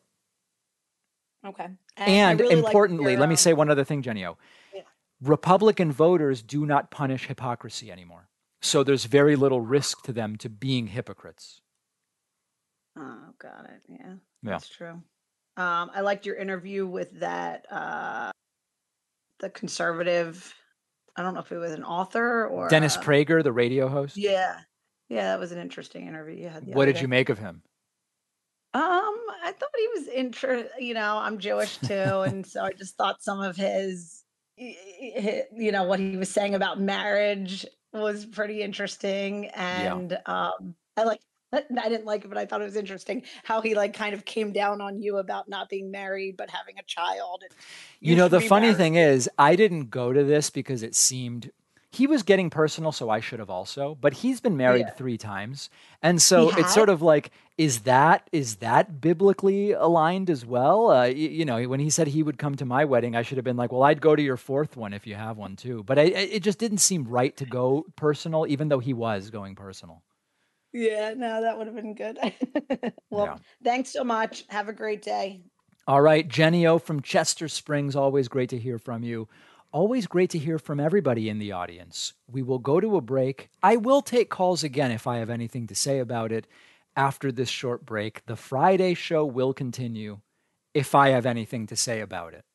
Okay. And, I really like importantly, your, let me um, say one other thing, Genio. Yeah. Republican voters do not punish hypocrisy anymore. So there's very little risk to them to being hypocrites. got it. Yeah, Yeah. that's true. Um, I liked your interview with that uh, the conservative. I don't know if it was an author or Dennis uh, Prager, the radio host. yeah, yeah, that was an interesting interview you had the What other did you day. make of him? Um, I thought he was inter. You know, I'm Jewish too, and so I just thought some of his, y- y- you know, what he was saying about marriage was pretty interesting, Yeah. and um, I like. I didn't like it, but I thought it was interesting how he like kind of came down on you about not being married but having a child. And You you know, should the be funny married. thing is, I didn't go to this because it seemed he was getting personal, so I should have also. But he's been married Yeah. three times, and He so it's had. sort of like, is that is that biblically aligned as well? Uh, y- you know, when he said he would come to my wedding, I should have been like, well, I'd go to your fourth one if you have one too. But I, I- it just didn't seem right to go personal, even though he was going personal. Yeah, no, that would have been good. Well, Yeah. thanks so much. Have a great day. All right, Jenny O from Chester Springs, always great to hear from you. Always great to hear from everybody in the audience. We will go to a break. I will take calls again if I have anything to say about it after this short break. The Friday show will continue if I have anything to say about it.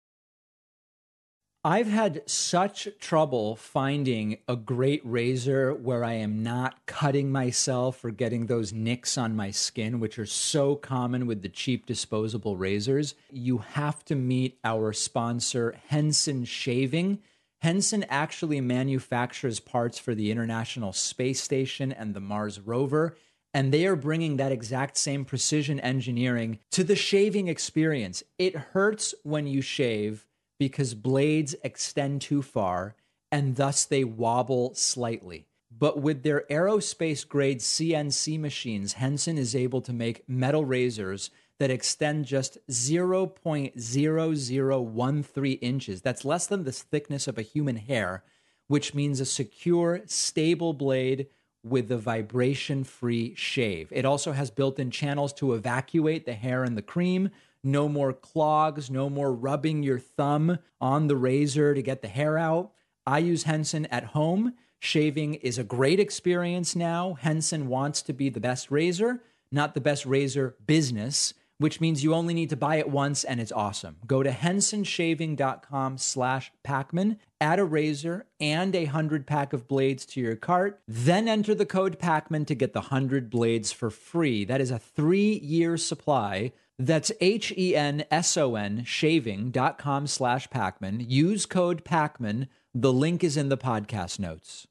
I've had such trouble finding a great razor where I am not cutting myself or getting those nicks on my skin, which are so common with the cheap disposable razors. You have to meet our sponsor, Henson Shaving. Henson actually manufactures parts for the International Space Station and the Mars rover, and they are bringing that exact same precision engineering to the shaving experience. It hurts when you shave because blades extend too far and thus they wobble slightly. But with their aerospace grade C N C machines, Henson is able to make metal razors that extend just zero point zero zero one three inches. That's less than the thickness of a human hair, which means a secure, stable blade with a vibration-free shave. It also has built-in channels to evacuate the hair and the cream. No more clogs, no more rubbing your thumb on the razor to get the hair out. I use Henson at home. Shaving is a great experience now. Henson wants to be the best razor, not the best razor business, which means you only need to buy it once and it's awesome. Go to hensonshaving.com slash Pacman, add a razor and a hundred pack of blades to your cart, then enter the code Pacman to get the hundred blades for free. That is a three-year supply. That's H-E-N-S-O-N shaving.com slash Pacman. Use code Pacman. The link is in the podcast notes.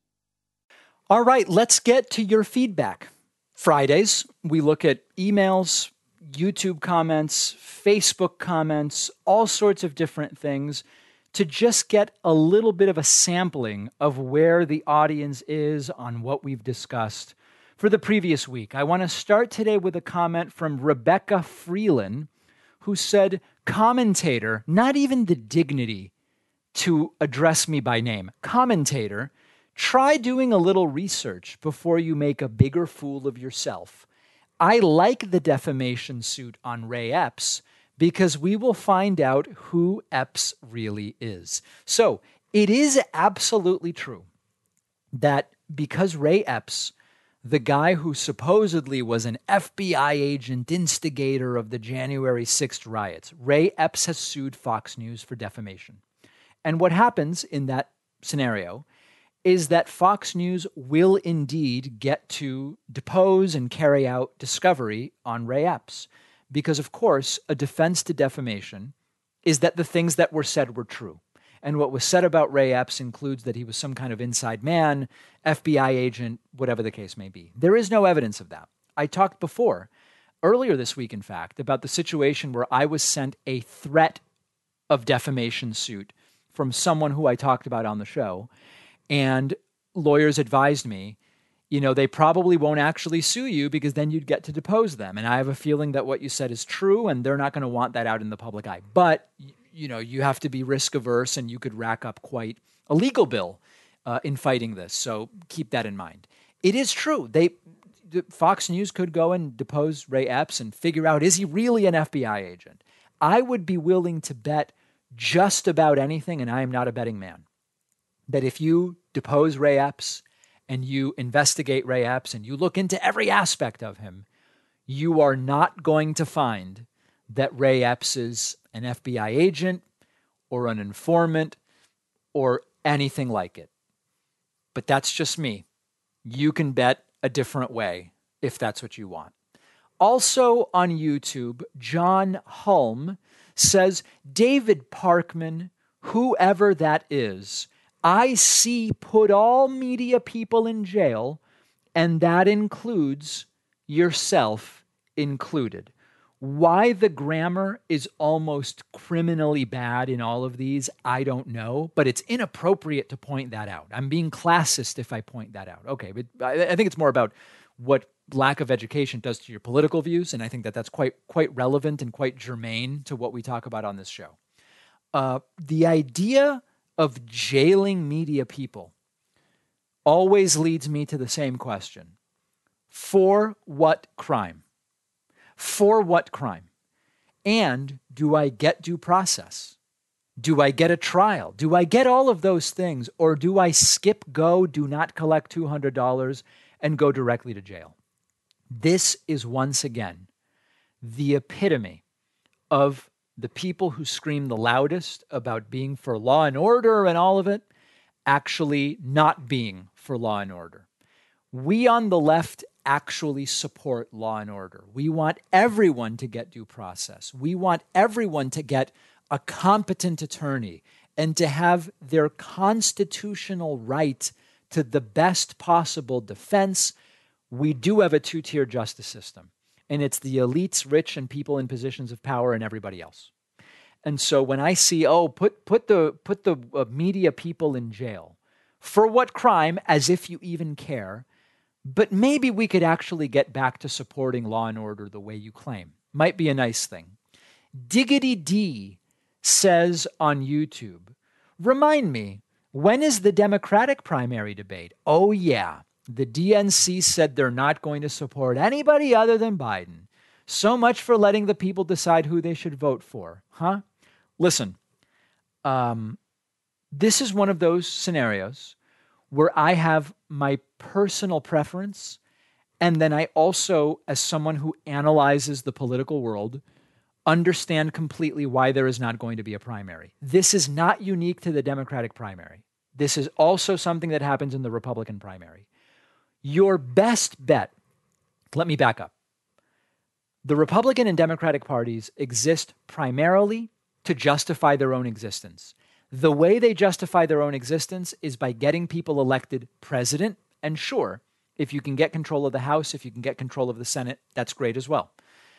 All right, let's get to your feedback. Fridays, we look at emails, YouTube comments, Facebook comments, all sorts of different things to just get a little bit of a sampling of where the audience is on what we've discussed for the previous week. I want to start today with a comment from Rebecca Freeland, who said, commentator, not even the dignity to address me by name. Commentator, try doing a little research before you make a bigger fool of yourself. I like the defamation suit on Ray Epps because we will find out who Epps really is. So it is absolutely true that because Ray Epps, the guy who supposedly was an F B I agent, instigator of the January sixth riots, Ray Epps has sued Fox News for defamation. And what happens in that scenario is that Fox News will indeed get to depose and carry out discovery on Ray Epps. Because, of course, a defense to defamation is that the things that were said were true. And what was said about Ray Epps includes that he was some kind of inside man, F B I agent, whatever the case may be. There is no evidence of that. I talked before, earlier this week, in fact, about the situation where I was sent a threat of defamation suit from someone who I talked about on the show. And lawyers advised me, you know, they probably won't actually sue you because then you'd get to depose them. And I have a feeling that what you said is true and they're not going to want that out in the public eye. But, you know, you have to be risk averse and you could rack up quite a legal bill uh, in fighting this. So keep that in mind. It is true. They Fox News could go and depose Ray Epps and figure out, is he really an F B I agent? I would be willing to bet just about anything, and I am not a betting man, that if you depose Ray Epps and you investigate Ray Epps and you look into every aspect of him, you are not going to find that Ray Epps is an F B I agent or an informant or anything like it. But that's just me. You can bet a different way if that's what you want. Also on YouTube, John Hulme says, David Parkman, whoever that is, I see put all media people in jail, and that includes yourself included. Why the grammar is almost criminally bad in all of these, I don't know, but it's inappropriate to point that out. I'm being classist if I point that out. Okay, but I, I think it's more about what lack of education does to your political views, and I think that that's quite quite relevant and quite germane to what we talk about on this show. Uh, the idea of jailing media people always leads me to the same question. For what crime? For what crime? And do I get due process? Do I get a trial? Do I get all of those things? Or do I skip go, do not collect two hundred dollars, and go directly to jail? This is once again the epitome of the people who scream the loudest about being for law and order and all of it, actually not being for law and order. We on the left actually support law and order. We want everyone to get due process. We want everyone to get a competent attorney and to have their constitutional right to the best possible defense. We do have a two-tier justice system, and it's the elites, rich, and people in positions of power and everybody else. And so when I see, oh, put put the put the uh, media people in jail, for what crime, as if you even care, but maybe we could actually get back to supporting law and order the way you claim. Might be a nice thing. Diggity D says on YouTube, remind me, when is the Democratic primary debate? Oh, yeah. The D N C said they're not going to support anybody other than Biden. So much for letting the people decide who they should vote for, huh? Listen, um, this is one of those scenarios where I have my personal preference, and then I also, as someone who analyzes the political world, understand completely why there is not going to be a primary. This is not unique to the Democratic primary. This is also something that happens in the Republican primary. Your best bet, let me back up. The Republican and Democratic parties exist primarily to justify their own existence. The way they justify their own existence is by getting people elected president. And sure, if you can get control of the House, if you can get control of the Senate, that's great as well.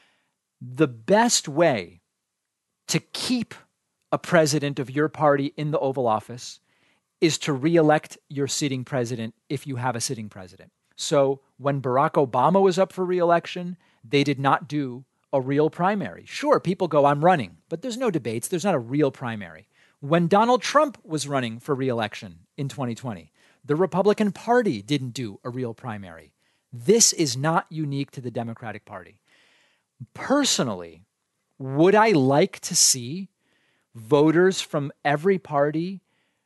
The best way to keep a president of your party in the Oval Office is to reelect your sitting president if you have a sitting president. So when Barack Obama was up for reelection, they did not do a real primary. Sure, people go, I'm running, but there's no debates. There's not a real primary. When Donald Trump was running for reelection in twenty twenty, the Republican Party didn't do a real primary. This is not unique to the Democratic Party. Personally, would I like to see voters from every party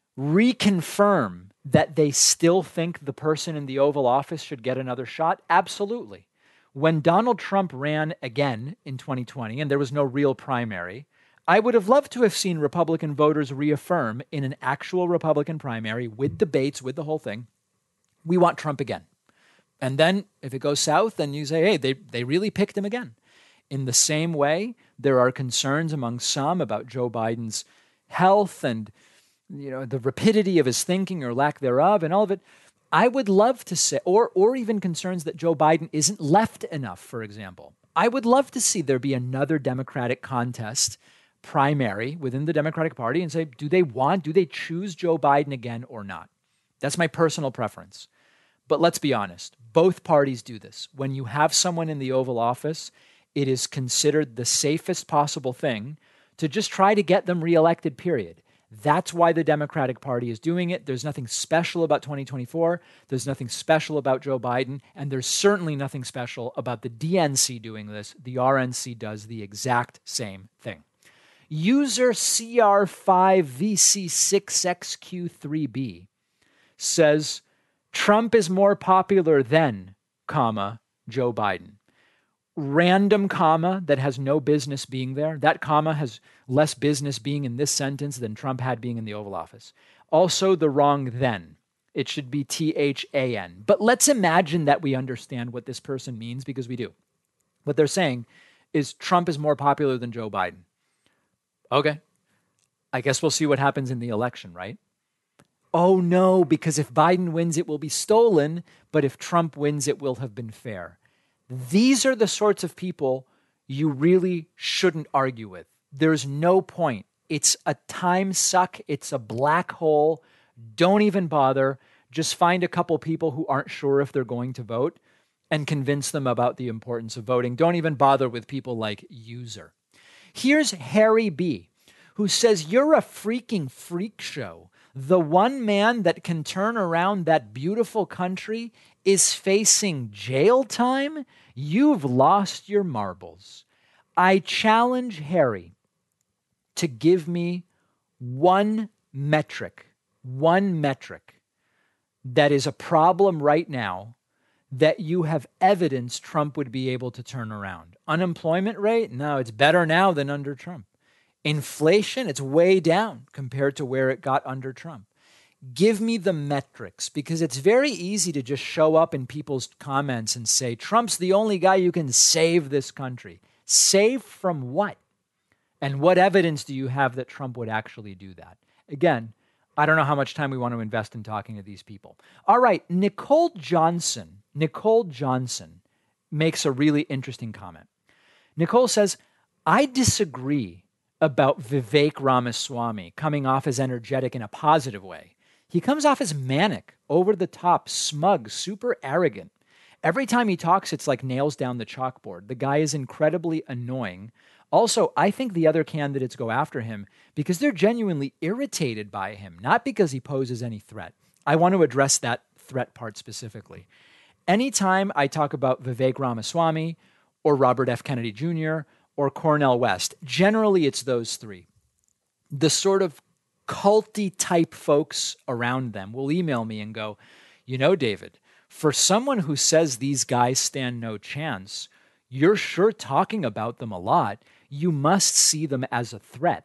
reconfirm that they still think the person in the Oval Office should get another shot? Absolutely. When Donald Trump ran again in twenty twenty and there was no real primary, I would have loved to have seen Republican voters reaffirm in an actual Republican primary with debates, with the whole thing, we want Trump again. And then if it goes south, then you say, hey, they, they really picked him again. In the same way, there are concerns among some about Joe Biden's health and, you know, the rapidity of his thinking or lack thereof and all of it. I would love to say, or or even concerns that Joe Biden isn't left enough, for example. I would love to see there be another Democratic contest primary within the Democratic Party and say, do they want, do they choose Joe Biden again or not? That's my personal preference. But let's be honest, both parties do this. When you have someone in the Oval Office, it is considered the safest possible thing to just try to get them reelected, period. That's why the Democratic Party is doing it. There's nothing special about twenty twenty-four. There's nothing special about Joe Biden. And there's certainly nothing special about the D N C doing this. The R N C does the exact same thing. User C R five V C six X Q three B says, Trump is more popular than, comma, Joe Biden. random comma that has no business being there. That comma has less business being in this sentence than Trump had being in the Oval Office. Also the wrong then. It should be T H A N. But let's imagine that we understand what this person means, because we do. What they're saying is Trump is more popular than Joe Biden. Okay. I guess we'll see what happens in the election, right? Oh no, because if Biden wins, it will be stolen. But if Trump wins, it will have been fair. These are the sorts of people you really shouldn't argue with. There's no point. It's a time suck. It's a black hole. Don't even bother. Just find a couple people who aren't sure if they're going to vote and convince them about the importance of voting. Don't even bother with people like User. Here's Harry B., who says, you're a freaking freak show. The one man that can turn around that beautiful country is facing jail time? You've lost your marbles. I challenge Harry to give me one metric, one metric that is a problem right now that you have evidence Trump would be able to turn around. Unemployment rate? No, it's better now than under Trump. Inflation? It's way down compared to where it got under Trump. Give me the metrics, because it's very easy to just show up in people's comments and say, Trump's the only guy who can save this country. Save from what? And what evidence do you have that Trump would actually do that? Again, I don't know how much time we want to invest in talking to these people. All right, Nicole Johnson, Nicole Johnson makes a really interesting comment. Nicole says, I disagree about Vivek Ramaswamy coming off as energetic in a positive way. He comes off as manic, over the top, smug, super arrogant. Every time he talks, it's like nails down the chalkboard. The guy is incredibly annoying. Also, I think the other candidates go after him because they're genuinely irritated by him, not because he poses any threat. I want to address that threat part specifically. Anytime I talk about Vivek Ramaswamy or Robert F. Kennedy Junior or Cornel West, generally it's those three. The sort of culty type folks around them will email me and go, you know, David, for someone who says these guys stand no chance, you're sure talking about them a lot. You must see them as a threat.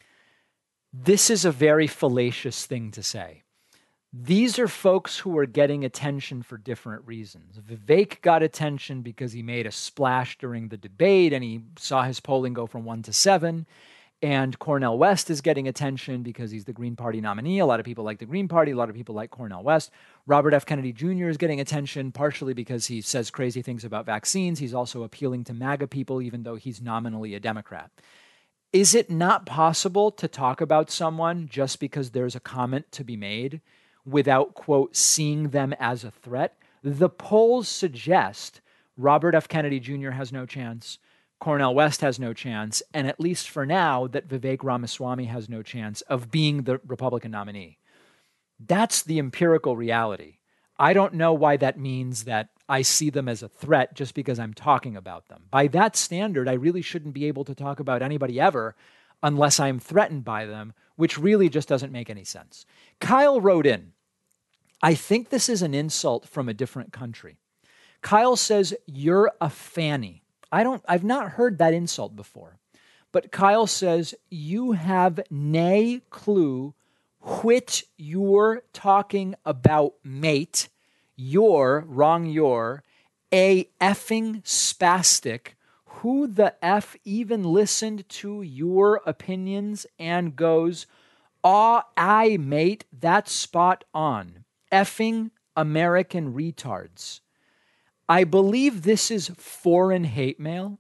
This is a very fallacious thing to say. These are folks who are getting attention for different reasons. Vivek got attention because he made a splash during the debate and he saw his polling go from one to seven. And Cornel West is getting attention because he's the Green Party nominee. A lot of people like the Green Party. A lot of people like Cornel West. Robert F. Kennedy Junior is getting attention partially because he says crazy things about vaccines. He's also appealing to MAGA people, even though he's nominally a Democrat. Is it not possible to talk about someone just because there's a comment to be made without, quote, seeing them as a threat? The polls suggest Robert F. Kennedy Junior has no chance. Cornel West has no chance, and at least for now, that Vivek Ramaswamy has no chance of being the Republican nominee. That's the empirical reality. I don't know why that means that I see them as a threat just because I'm talking about them. By that standard, I really shouldn't be able to talk about anybody ever unless I'm threatened by them, which really just doesn't make any sense. Kyle wrote in, I think this is an insult from a different country. Kyle says, you're a fanny. I don't, I've not heard that insult before. But Kyle says, you have nae clue which you're talking about, mate. You're, wrong you're, a effing spastic. Who the F even listened to your opinions and goes, aw, aye, mate, that's spot on. Effing American retards. I believe this is foreign hate mail,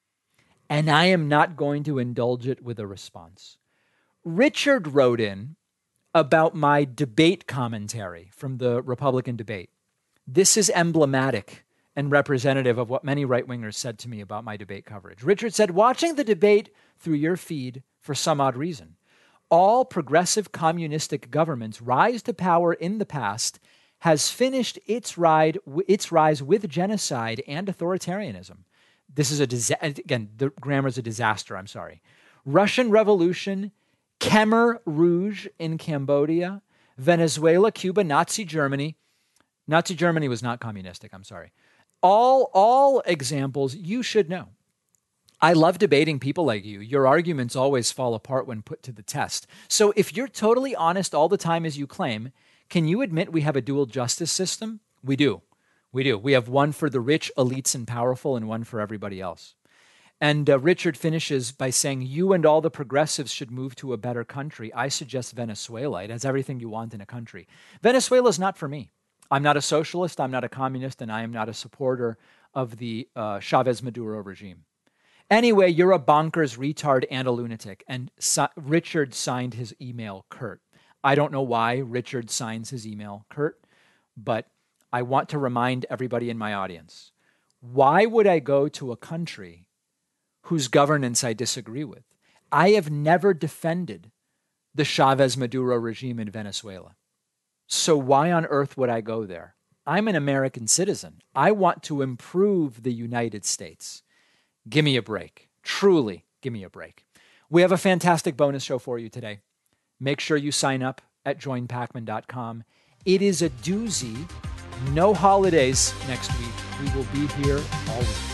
and I am not going to indulge it with a response. Richard wrote in about my debate commentary from the Republican debate. This is emblematic and representative of what many right-wingers said to me about my debate coverage. Richard said, watching the debate through your feed for some odd reason, all progressive communistic governments rise to power in the past has finished its ride, its rise with genocide and authoritarianism. This is a disaster. Again, the grammar is a disaster. I'm sorry. Russian Revolution, Khmer Rouge in Cambodia, Venezuela, Cuba, Nazi Germany. Nazi Germany was not communistic. I'm sorry. all all examples you should know. I love debating people like you. Your arguments always fall apart when put to the test. So if you're totally honest all the time as you claim, can you admit we have a dual justice system? We do. We do. We have one for the rich, elites, and powerful, and one for everybody else. And uh, Richard finishes by saying, you and all the progressives should move to a better country. I suggest Venezuela. It has everything you want in a country. Venezuela is not for me. I'm not a socialist, I'm not a communist, and I am not a supporter of the uh, Chavez Maduro regime. Anyway, you're a bonkers retard and a lunatic. And si- Richard signed his email, Kurt. I don't know why Richard signs his email, Kurt, but I want to remind everybody in my audience, why would I go to a country whose governance I disagree with? I have never defended the Chavez Maduro regime in Venezuela. So why on earth would I go there? I'm an American citizen. I want to improve the United States. Give me a break. Truly, give me a break. We have a fantastic bonus show for you today. Make sure you sign up at join pacman dot com. It is a doozy. No holidays next week. We will be here all week.